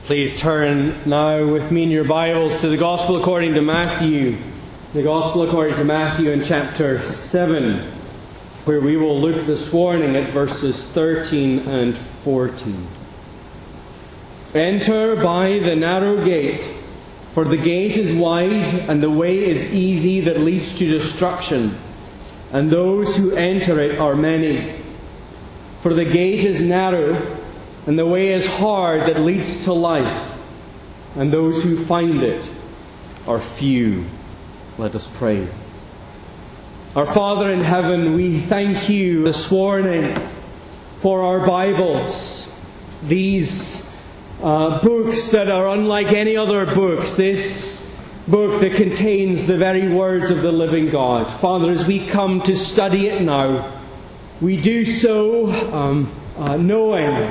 Please turn now with me in your Bibles to the Gospel according to Matthew. The Gospel according to Matthew in chapter 7, where we will look this morning at verses 13 and 14. Enter by the narrow gate, for the gate is wide and the way is easy that leads to destruction, and those who enter it are many. For the gate is narrow and the way is hard that leads to life, and those who find it are few. Let us pray. Our Father in heaven, we thank you this morning for our Bibles, these books that are unlike any other books, this book that contains the very words of the living God. Father, as we come to study it now, we do so knowing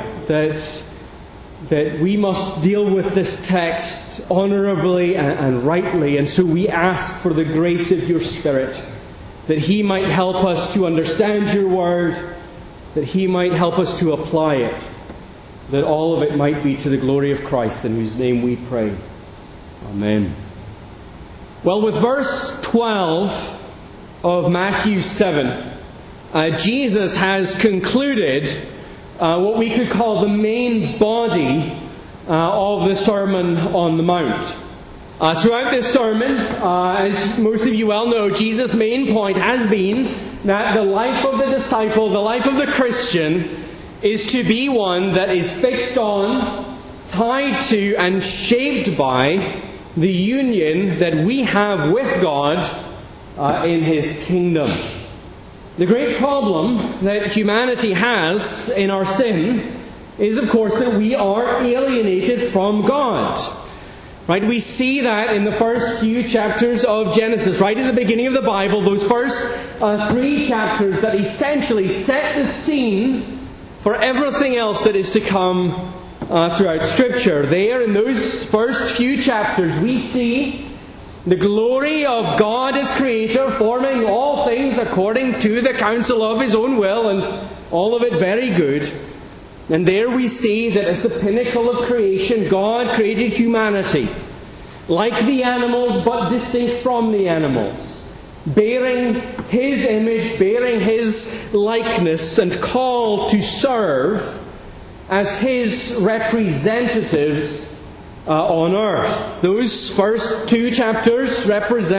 that we must deal with this text honourably and rightly, and so we ask for the grace of your Spirit, that He might help us to understand your word, that He might help us to apply it, that all of it might be to the glory of Christ, in whose name we pray. Amen. Well, with verse 12 of Matthew 7, Jesus has concluded what we could call the main body of the Sermon on the Mount. Throughout this sermon, as most of you well know, Jesus' main point has been that the life of the disciple, the life of the Christian, is to be one that is fixed on, tied to, and shaped by the union that we have with God in His kingdom. The great problem that humanity has in our sin is, of course, that we are alienated from God. Right? We see that in the first few chapters of Genesis, right at the beginning of the Bible, those first 3 chapters that essentially set the scene for everything else that is to come throughout Scripture. There, in those first few chapters, we see the glory of God as Creator, forming all things according to the counsel of His own will, and all of it very good. And there we see that as the pinnacle of creation, God created humanity, like the animals, but distinct from the animals, bearing His image, bearing His likeness, and called to serve as His representatives on earth. Those first 2 chapters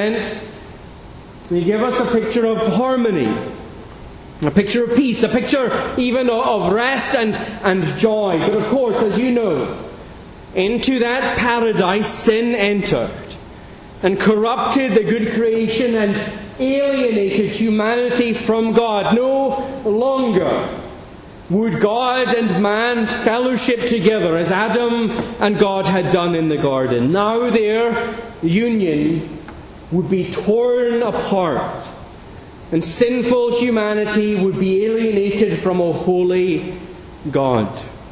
they give us a picture of harmony, a picture of peace, a picture even of rest and joy. But of course, as you know, into that paradise sin entered and corrupted the good creation and alienated humanity from God. No longer would God and man fellowship together as Adam and God had done in the garden. Now their union would be torn apart, and sinful humanity would be alienated from a holy God.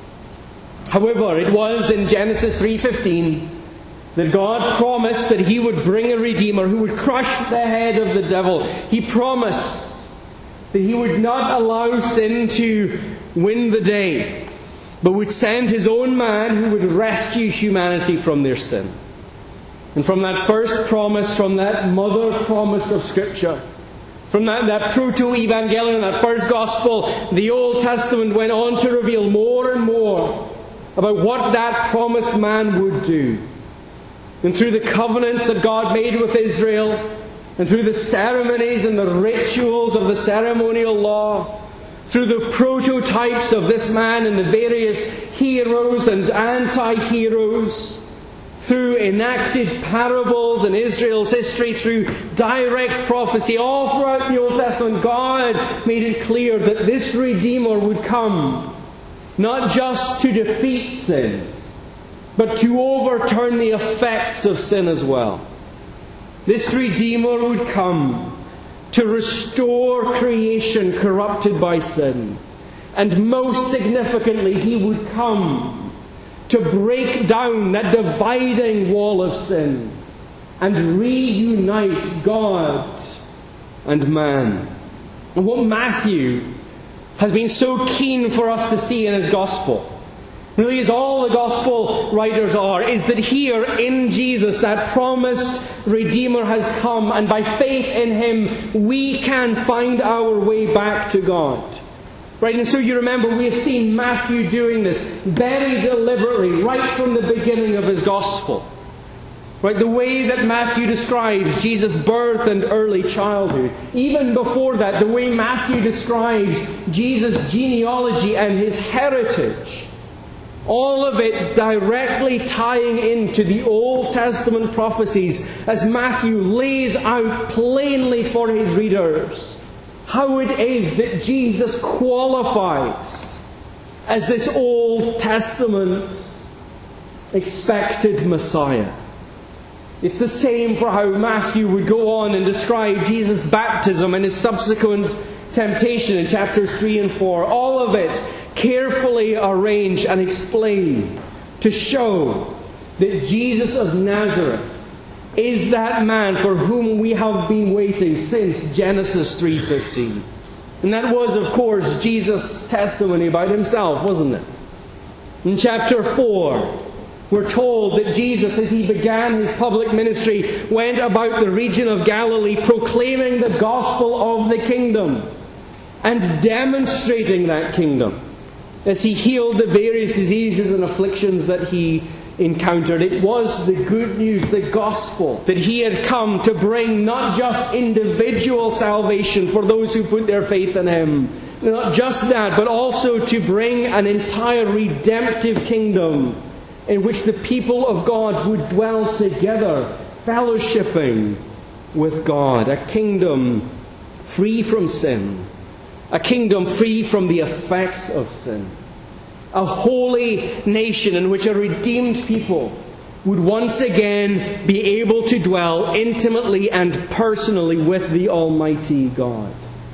However, it was in Genesis 3:15 that God promised that He would bring a Redeemer who would crush the head of the devil. He promised that He would not allow sin to win the day, but would send His own man who would rescue humanity from their sin. And from that first promise, from that mother promise of Scripture, from that proto-evangelion, that first gospel, the Old Testament went on to reveal more and more about what that promised man would do. And through the covenants that God made with Israel, and through the ceremonies and the rituals of the ceremonial law, through the prototypes of this man and the various heroes and anti-heroes, through enacted parables in Israel's history, through direct prophecy, all throughout the Old Testament, God made it clear that this Redeemer would come, not just to defeat sin, but to overturn the effects of sin as well. This Redeemer would come to restore creation corrupted by sin. And most significantly, He would come to break down that dividing wall of sin and reunite God and man. And what Matthew has been so keen for us to see in his Gospel Really, as all the Gospel writers are, is that here in Jesus, that promised Redeemer has come, and by faith in Him, we can find our way back to God. Right, and so you remember we have seen Matthew doing this very deliberately, right from the beginning of his Gospel. Right, the way that Matthew describes Jesus' birth and early childhood. Even before that, the way Matthew describes Jesus' genealogy and his heritage. All of it directly tying into the Old Testament prophecies as Matthew lays out plainly for his readers how it is that Jesus qualifies as this Old Testament expected Messiah. It's the same for how Matthew would go on and describe Jesus' baptism and his subsequent temptation in chapters 3 and 4. All of it carefully arranged and explained to show that Jesus of Nazareth is that man for whom we have been waiting since Genesis 3:15. And that was, of course, Jesus' testimony about himself, wasn't it? In chapter 4, we're told that Jesus, as he began his public ministry, went about the region of Galilee proclaiming the gospel of the kingdom and demonstrating that kingdom as he healed the various diseases and afflictions that he encountered. It was the good news, the gospel, that he had come to bring not just individual salvation for those who put their faith in him, not just that, but also to bring an entire redemptive kingdom in which the people of God would dwell together, fellowshipping with God. A kingdom free from sin. A kingdom free from the effects of sin. A holy nation in which a redeemed people would once again be able to dwell intimately and personally with the Almighty God.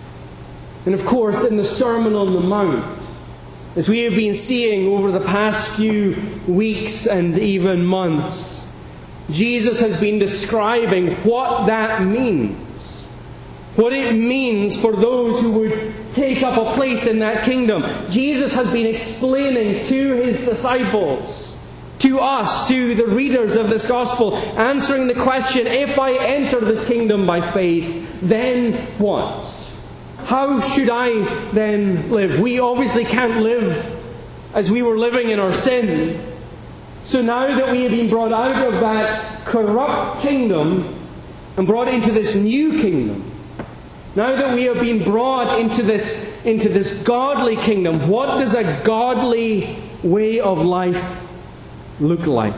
And of course, in the Sermon on the Mount, as we have been seeing over the past few weeks and even months, Jesus has been describing what that means. What it means for those who would take up a place in that kingdom. Jesus has been explaining to his disciples, to us, to the readers of this gospel, answering the question, if I enter this kingdom by faith, then what? How should I then live? We obviously can't live as we were living in our sin. So now that we have been brought out of that corrupt kingdom and brought into this new kingdom, now that we have been brought into this godly kingdom, what does a godly way of life look like?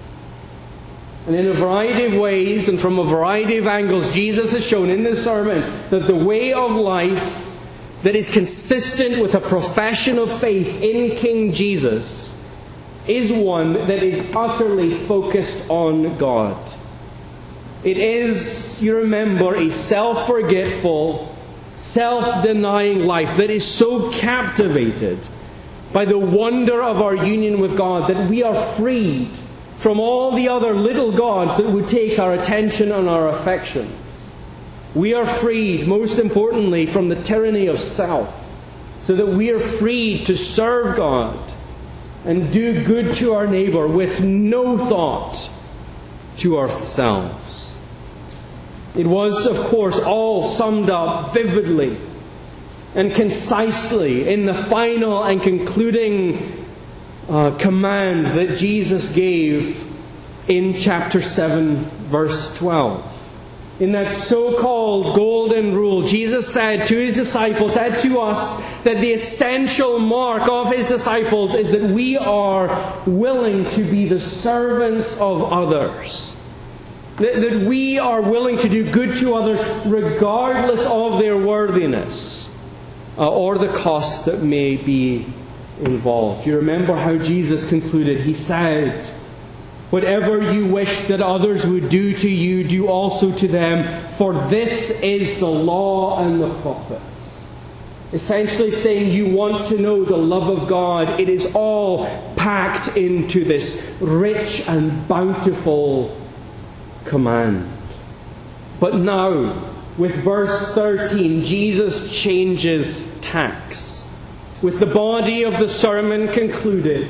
And in a variety of ways and from a variety of angles, Jesus has shown in this sermon that the way of life that is consistent with a profession of faith in King Jesus is one that is utterly focused on God. It is, you remember, a self-forgetful, self-denying life that is so captivated by the wonder of our union with God that we are freed from all the other little gods that would take our attention and our affections. We are freed, most importantly, from the tyranny of self, so that we are freed to serve God and do good to our neighbour with no thought to ourselves. It was, of course, all summed up vividly and concisely in the final and concluding command that Jesus gave in chapter 7, verse 12. In that so-called golden rule, Jesus said to his disciples, said to us, that the essential mark of his disciples is that we are willing to be the servants of others. That we are willing to do good to others regardless of their worthiness or the cost that may be involved. You remember how Jesus concluded. He said, whatever you wish that others would do to you, do also to them, for this is the law and the prophets. Essentially saying, you want to know the love of God, it is all packed into this rich and bountiful command. But now, with verse 13, Jesus changes tacks. With the body of the sermon concluded,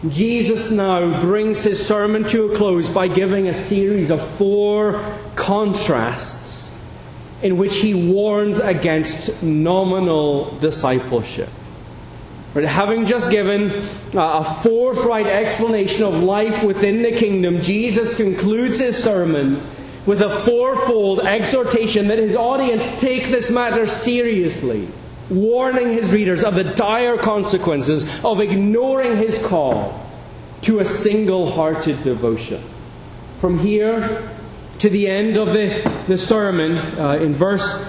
Jesus now brings his sermon to a close by giving a series of 4 contrasts in which he warns against nominal discipleship. But having just given a forthright explanation of life within the kingdom, Jesus concludes his sermon with a 4-fold exhortation that his audience take this matter seriously, warning his readers of the dire consequences of ignoring his call to a single-hearted devotion. From here to the end of the sermon, in verse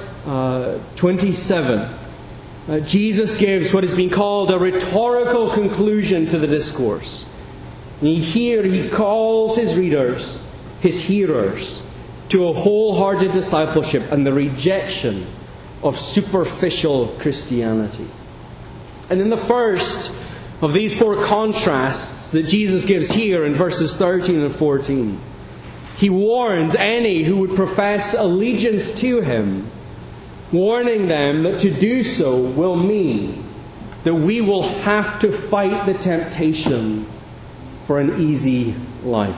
27, Jesus gives what has been called a rhetorical conclusion to the discourse. And here he calls his readers, his hearers, to a wholehearted discipleship and the rejection of superficial Christianity. And in the first of these 4 contrasts that Jesus gives here in verses 13 and 14, he warns any who would profess allegiance to him, warning them that to do so will mean that we will have to fight the temptation for an easy life.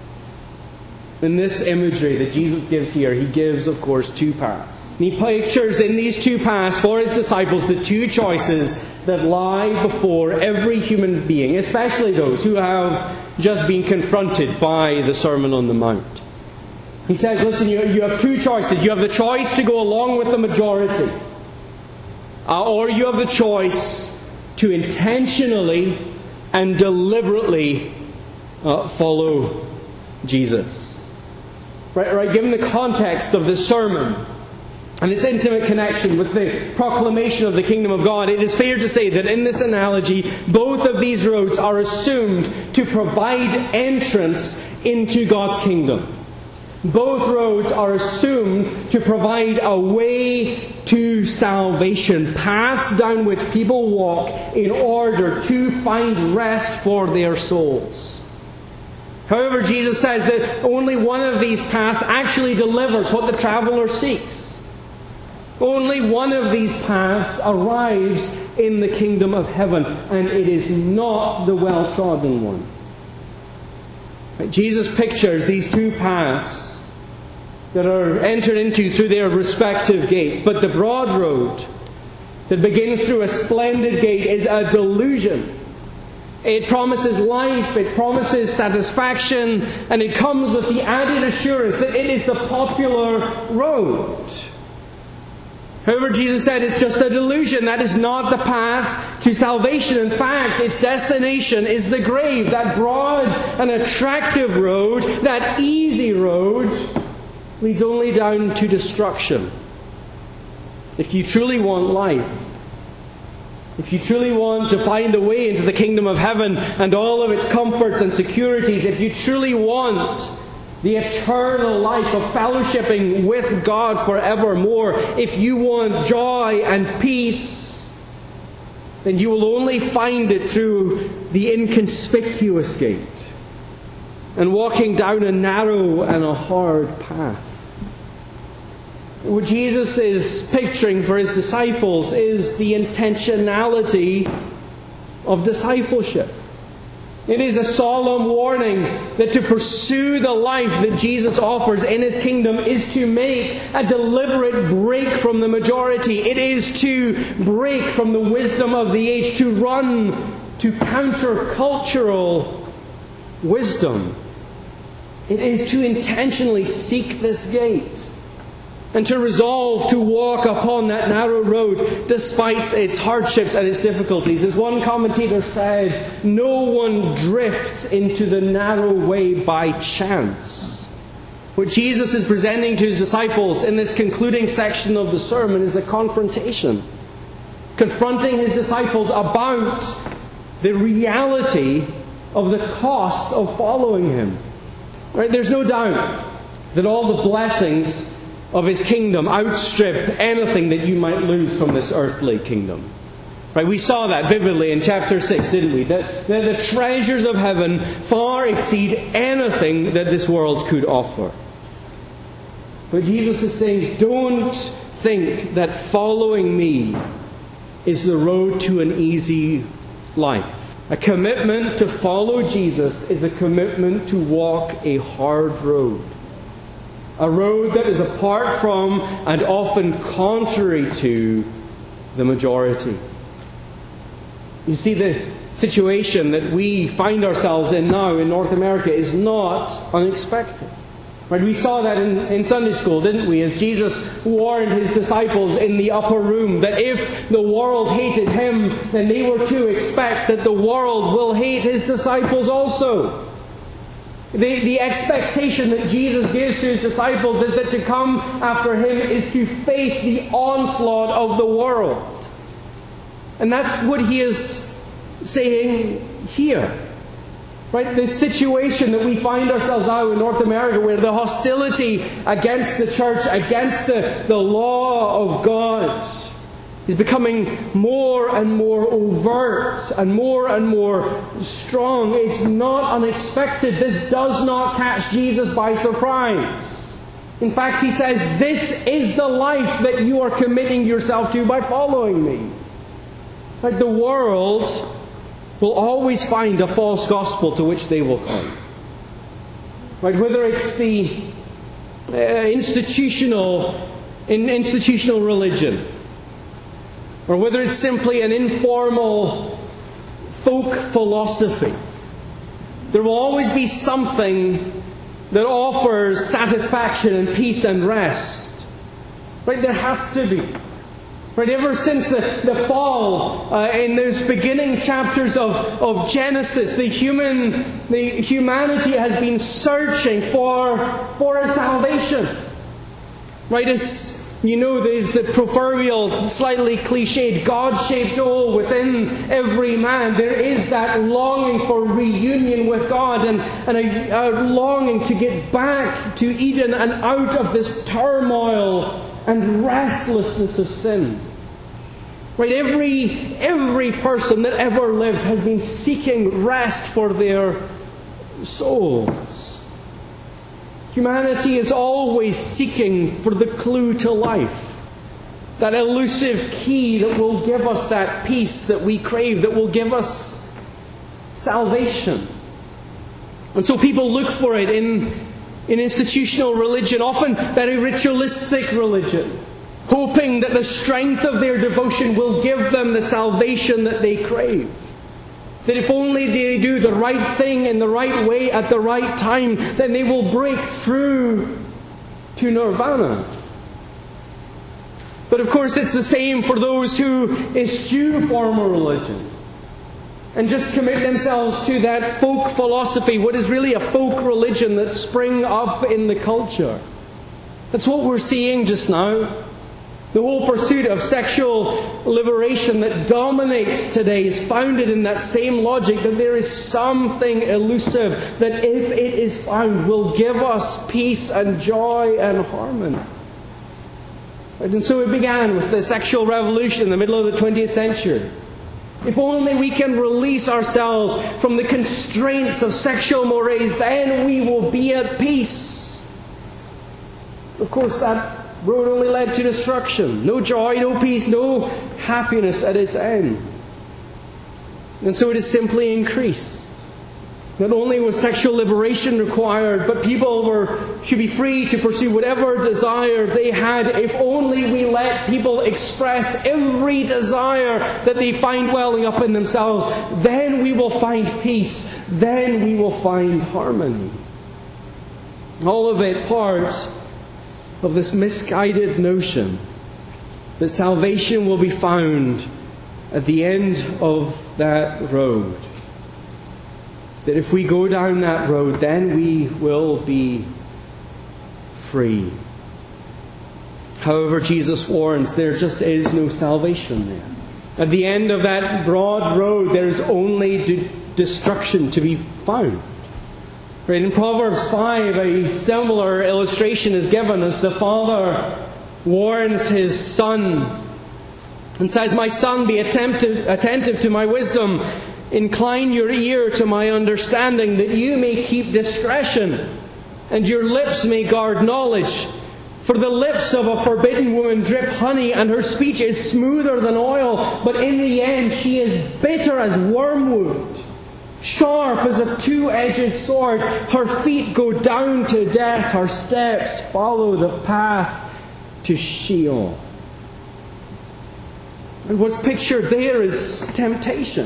In this imagery that Jesus gives here, he gives, of course, 2 paths. And he pictures in these 2 paths for his disciples the 2 choices that lie before every human being, especially those who have just been confronted by the Sermon on the Mount. He says, listen, you have 2 choices. You have the choice to go along with the majority, or you have the choice to intentionally and deliberately follow Jesus. Right, given the context of this sermon and its intimate connection with the proclamation of the kingdom of God, it is fair to say that in this analogy, both of these roads are assumed to provide entrance into God's kingdom. Both roads are assumed to provide a way to salvation, paths down which people walk in order to find rest for their souls. However, Jesus says that only one of these paths actually delivers what the traveller seeks. Only one of these paths arrives in the kingdom of heaven, and it is not the well-trodden one. Jesus pictures these 2 paths that are entered into through their respective gates. But the broad road that begins through a splendid gate is a delusion. It promises life, it promises satisfaction, and it comes with the added assurance that it is the popular road. However, Jesus said it's just a delusion. That is not the path to salvation. In fact, its destination is the grave. That broad and attractive road, that easy road, leads only down to destruction. If you truly want life, if you truly want to find the way into the kingdom of heaven and all of its comforts and securities, if you truly want the eternal life of fellowshipping with God forevermore, if you want joy and peace, then you will only find it through the inconspicuous gate and walking down a narrow and a hard path. What Jesus is picturing for his disciples is the intentionality of discipleship. It is a solemn warning that to pursue the life that Jesus offers in his kingdom is to make a deliberate break from the majority. It is to break from the wisdom of the age, to run to countercultural wisdom. It is to intentionally seek this gate and to resolve to walk upon that narrow road despite its hardships and its difficulties. As one commentator said, no one drifts into the narrow way by chance. What Jesus is presenting to his disciples in this concluding section of the sermon is a confrontation, confronting his disciples about the reality of the cost of following him. Right? There's no doubt that all the blessings of his kingdom outstrip anything that you might lose from this earthly kingdom. Right? We saw that vividly in chapter 6, didn't we? That the treasures of heaven far exceed anything that this world could offer. But Jesus is saying, don't think that following me is the road to an easy life. A commitment to follow Jesus is a commitment to walk a hard road. A road that is apart from and often contrary to the majority. You see, the situation that we find ourselves in now in North America is not unexpected. Right? We saw that in Sunday school, didn't we? As Jesus warned His disciples in the upper room that if the world hated Him, then they were to expect that the world will hate His disciples also. The expectation that Jesus gives to His disciples is that to come after Him is to face the onslaught of the world. And that's what He is saying here. Right? The situation that we find ourselves now in North America, where the hostility against the church, against the law of God, is becoming more and more overt and more strong. It's not unexpected. This does not catch Jesus by surprise. In fact, He says, this is the life that you are committing yourself to by following me. Like the world will always find a false gospel to which they will come. Right? Whether it's the institutional religion, or whether it's simply an informal folk philosophy, there will always be something that offers satisfaction and peace and rest. Right? There has to be. Right, ever since the fall, in those beginning chapters of Genesis, the humanity has been searching for a salvation. Right, as you know, there's the proverbial, slightly cliched, God-shaped hole within every man. There is that longing for reunion with God and a longing to get back to Eden and out of this turmoil and restlessness of sin. Right, every person that ever lived has been seeking rest for their souls. Humanity is always seeking for the clue to life. That elusive key that will give us that peace that we crave, that will give us salvation. And so people look for it in institutional religion, often very ritualistic religion, hoping that the strength of their devotion will give them the salvation that they crave. That if only they do the right thing in the right way at the right time, then they will break through to nirvana. But of course it's the same for those who eschew formal religion and just commit themselves to that folk philosophy, what is really a folk religion that's spring up in the culture. That's what we're seeing just now. The whole pursuit of sexual liberation that dominates today is founded in that same logic, that there is something elusive that, if it is found, will give us peace and joy and harmony. And so it began with the sexual revolution in the middle of the 20th century. If only we can release ourselves from the constraints of sexual mores, then we will be at peace. Of course, that road only led to destruction. No joy, no peace, no happiness at its end. And so it has simply increased. Not only was sexual liberation required, but people should be free to pursue whatever desire they had, if only we let people express every desire that they find welling up in themselves. Then we will find peace. Then we will find harmony. All of it part of this misguided notion that salvation will be found at the end of that road. That if we go down that road, then we will be free. However, Jesus warns, there just is no salvation there. At the end of that broad road, there is only destruction to be found. Right, in Proverbs 5, a similar illustration is given as the father warns his son and says, "My son, be attentive to my wisdom. Incline your ear to my understanding, that you may keep discretion, and your lips may guard knowledge. For the lips of a forbidden woman drip honey, and her speech is smoother than oil, but in the end she is bitter as wormwood, sharp as a two-edged sword. Her feet go down to death, her steps follow the path to Sheol. And what's pictured there is temptation.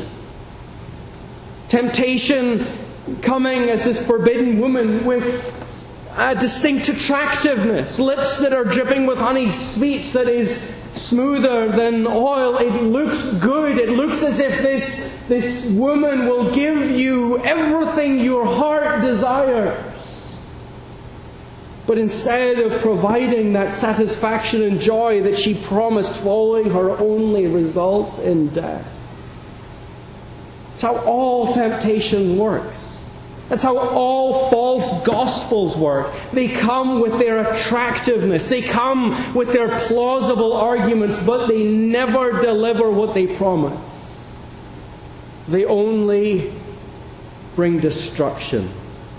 Temptation coming as this forbidden woman with a distinct attractiveness, lips that are dripping with honey, speech that is smoother than oil. It looks good. It looks as if this woman will give you everything your heart desires. But instead of providing that satisfaction and joy that she promised, following her only results in death. That's how all temptation works. That's how all false gospels work. They come with their attractiveness. They come with their plausible arguments, but they never deliver what they promise. They only bring destruction.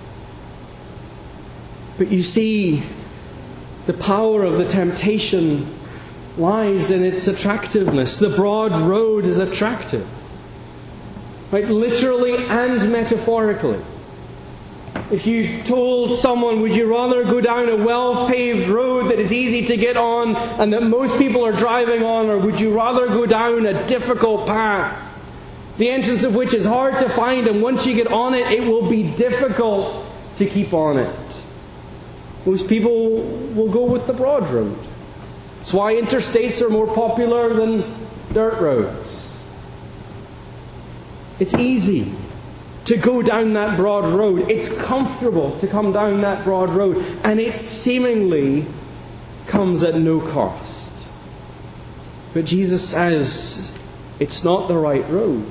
But you see, the power of the temptation lies in its attractiveness. The broad road is attractive. Right? Literally and metaphorically. If you told someone, would you rather go down a well-paved road that is easy to get on and that most people are driving on, or would you rather go down a difficult path, the entrance of which is hard to find, and once you get on it, it will be difficult to keep on it? Most people will go with the broad road. That's why interstates are more popular than dirt roads. It's easy to go down that broad road. It's comfortable to come down that broad road. And it seemingly comes at no cost. But Jesus says it's not the right road.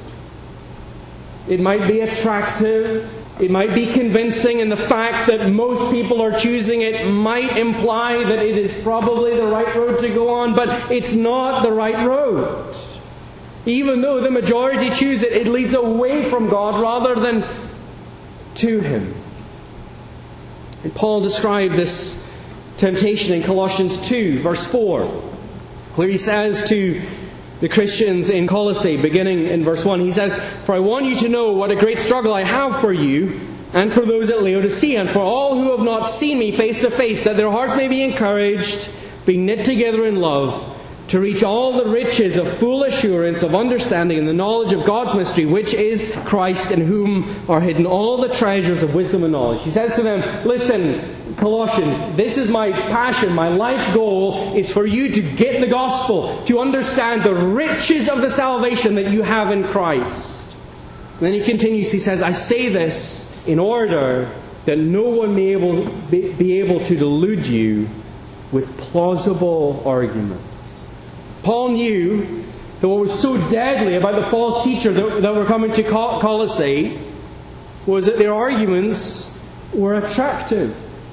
It might be attractive. It might be convincing, and the fact that most people are choosing it might imply that it is probably the right road to go on, but it's not the right road. Even though the majority choose it, it leads away from God rather than to Him. And Paul described this temptation in Colossians 2, verse 4, where he says to the Christians in Colossae, beginning in verse 1, he says, "For I want you to know what a great struggle I have for you and for those at Laodicea, and for all who have not seen me face to face, that their hearts may be encouraged, being knit together in love, to reach all the riches of full assurance of understanding and the knowledge of God's mystery, which is Christ, in whom are hidden all the treasures of wisdom and knowledge." He says to them, listen, Colossians, this is my passion, my life goal is for you to get the gospel, to understand the riches of the salvation that you have in Christ. And then he continues, he says, "I say this in order that no one may be able to delude you with plausible arguments." Paul knew that what was so deadly about the false teacher that were coming to Colossae was that their arguments were attractive.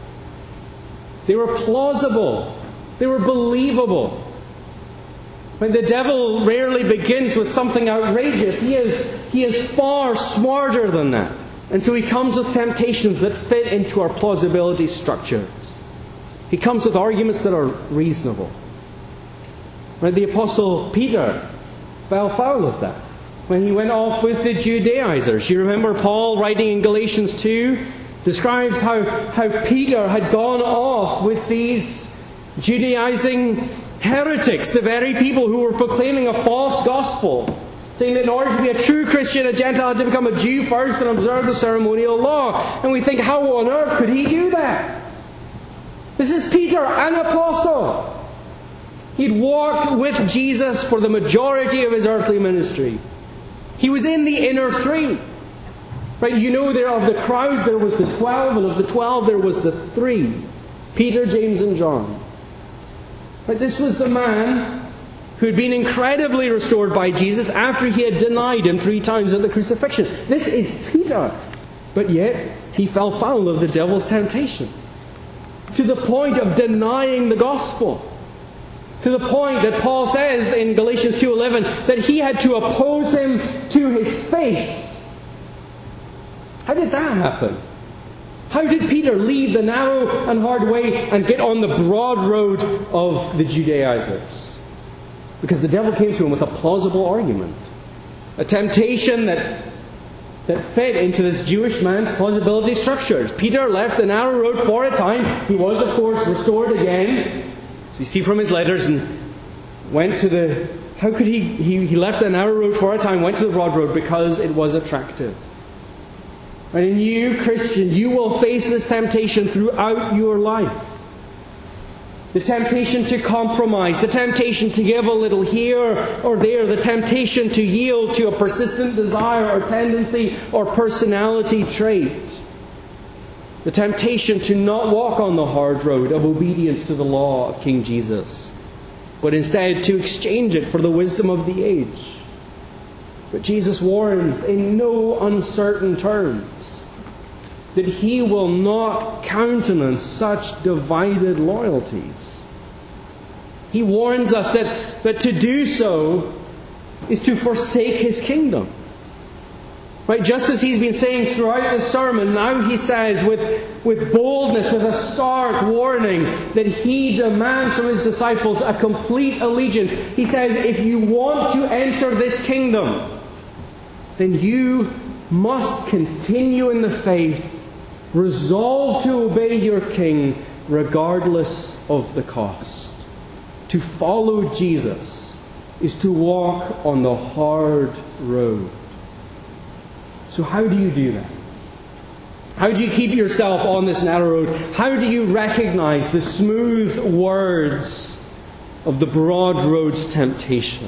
They were plausible. They were believable. But the devil rarely begins with something outrageous. He is far smarter than that. And so he comes with temptations that fit into our plausibility structures. He comes with arguments that are reasonable. Right? The Apostle Peter fell foul of that when he went off with the Judaizers. You remember Paul writing in Galatians 2 describes how Peter had gone off with these Judaizing heretics, the very people who were proclaiming a false gospel, saying that in order to be a true Christian, a Gentile had to become a Jew first and observe the ceremonial law. And we think, how on earth could he do that? This is Peter, an apostle. He'd walked with Jesus for the majority of his earthly ministry. He was in the inner three. Right? You know, there of the crowd there was the 12, and of the 12 there was the 3. Peter, James and John. Right? This was the man who had been incredibly restored by Jesus after he had denied him 3 times at the crucifixion. This is Peter. But yet, he fell foul of the devil's temptations. To the point of denying the gospel. To the point that Paul says in Galatians 2:11 that he had to oppose him to his face. How did that happen? How did Peter leave the narrow and hard way and get on the broad road of the Judaizers? Because the devil came to him with a plausible argument. A temptation that fit into this Jewish man's plausibility structures. Peter left the narrow road for a time. He was, of course, restored again. So you see from his letters, and went to the... How could he left the narrow road for a time, went to the broad road because it was attractive. And you, Christian, you will face this temptation throughout your life. The temptation to compromise, the temptation to give a little here or there, the temptation to yield to a persistent desire or tendency or personality trait. The temptation to not walk on the hard road of obedience to the law of King Jesus, but instead to exchange it for the wisdom of the age. But Jesus warns in no uncertain terms that He will not countenance such divided loyalties. He warns us that to do so is to forsake His kingdom. Right? Just as He's been saying throughout the sermon, now He says with boldness, with a stark warning, that He demands from His disciples a complete allegiance. He says, if you want to enter this kingdom, then you must continue in the faith, resolve to obey your King regardless of the cost. To follow Jesus is to walk on the hard road. So how do you do that? How do you keep yourself on this narrow road? How do you recognize the smooth words of the broad road's temptation?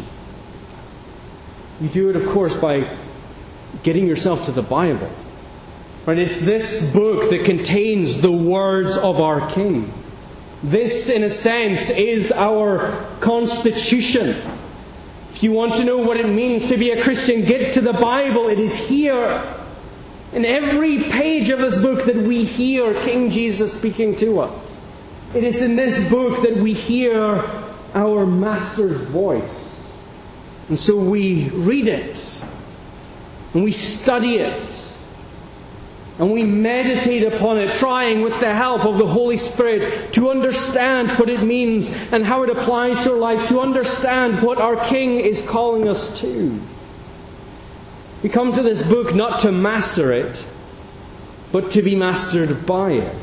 You do it, of course, by getting yourself to the Bible. Right? It's this book that contains the words of our King. This, in a sense, is our constitution. If you want to know what it means to be a Christian, get to the Bible. It is here. In every page of this book that we hear King Jesus speaking to us. It is in this book that we hear our Master's voice. And so we read it. And we study it. And we meditate upon it, trying with the help of the Holy Spirit to understand what it means and how it applies to our life, to understand what our King is calling us to. We come to this book not to master it, but to be mastered by it.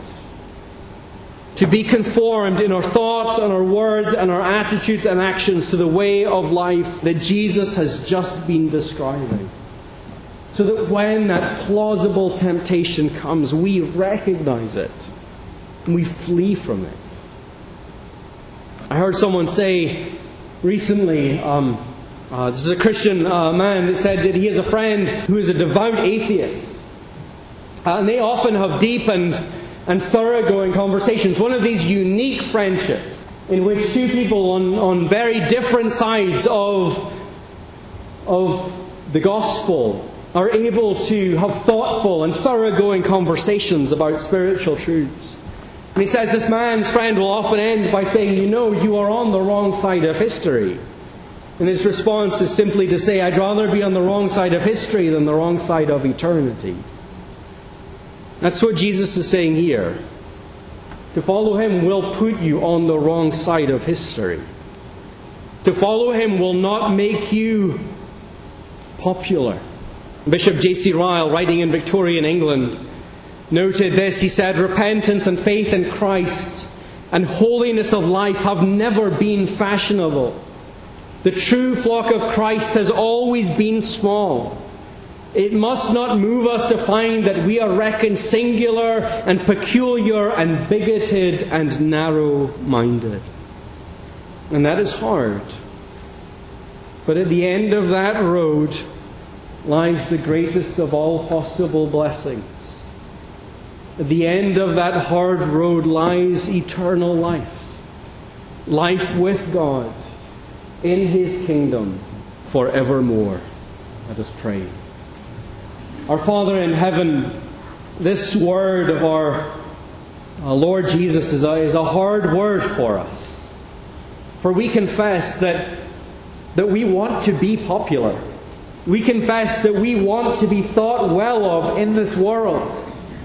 To be conformed in our thoughts and our words and our attitudes and actions to the way of life that Jesus has just been describing. So that when that plausible temptation comes, we recognize it and we flee from it. I heard someone say recently, this is a Christian man that said that he has a friend who is a devout atheist. And they often have deep and thoroughgoing conversations. One of these unique friendships in which two people on very different sides of the gospel are able to have thoughtful and thoroughgoing conversations about spiritual truths. And he says this man's friend will often end by saying, you are on the wrong side of history. And his response is simply to say, I'd rather be on the wrong side of history than the wrong side of eternity. That's what Jesus is saying here. To follow Him will put you on the wrong side of history. To follow Him will not make you popular. Bishop J.C. Ryle, writing in Victorian England, noted this. He said, repentance and faith in Christ and holiness of life have never been fashionable. The true flock of Christ has always been small. It must not move us to find that we are reckoned singular and peculiar and bigoted and narrow-minded. And that is hard. But at the end of that road lies the greatest of all possible blessings. At the end of that hard road lies eternal life. Life with God in His kingdom forevermore. Let us pray. Our Father in heaven, this word of our Lord Jesus is a hard word for us. For we confess that we want to be popular. We confess that we want to be thought well of in this world.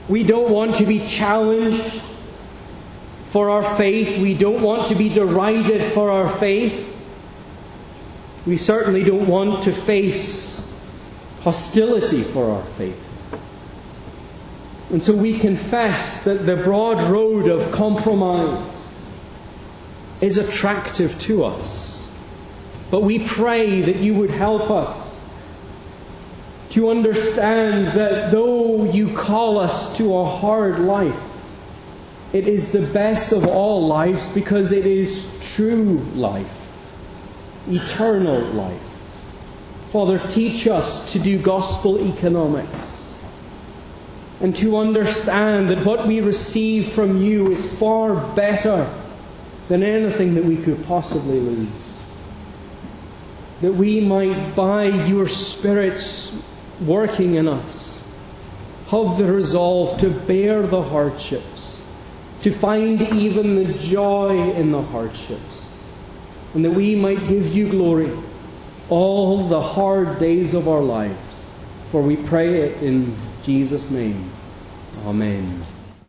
We don't want to be challenged for our faith. We don't want to be derided for our faith. We certainly don't want to face hostility for our faith. And so we confess that the broad road of compromise is attractive to us. But we pray that you would help us to understand that though you call us to a hard life, it is the best of all lives because it is true life, eternal life. Father, teach us to do gospel economics and to understand that what we receive from you is far better than anything that we could possibly lose. That we might, by your Spirit's working in us, have the resolve to bear the hardships, to find even the joy in the hardships, and that we might give you glory all the hard days of our lives. For we pray it in Jesus' name. Amen.